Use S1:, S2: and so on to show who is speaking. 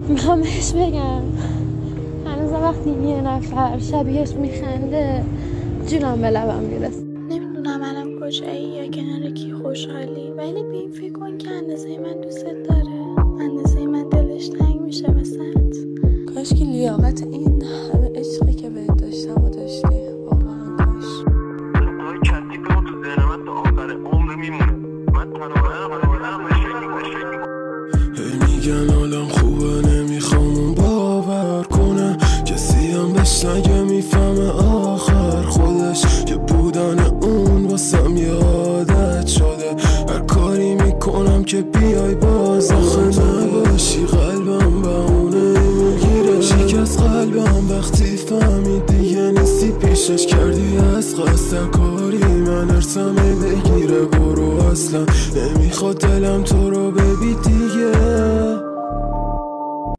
S1: میخوام بهش بگم هنوز وقتی یه نفر شبیهش میخنده جونم به لبم میرسه.
S2: نمیدونم الان کجایی یا کنار کی خوشحالی، ولی به این فکر کن که اندازه من دوست داره، اندازه من دلش تنگ میشه واسهت.
S3: کاش که لیاقت این همه عشقی که بهت داشتم و داشتی. واقعا کاش.
S4: صدای کسی که تو ذهن من تا آخر عمر میمونه. من تنها
S5: میگن حالم خوبه نمیخوام اون باور کنه، کسی هم بهش نگه میفهمه آخر خودش که بودن اون واسم یادت شده. هر کاری میکنم که بیای باز آخه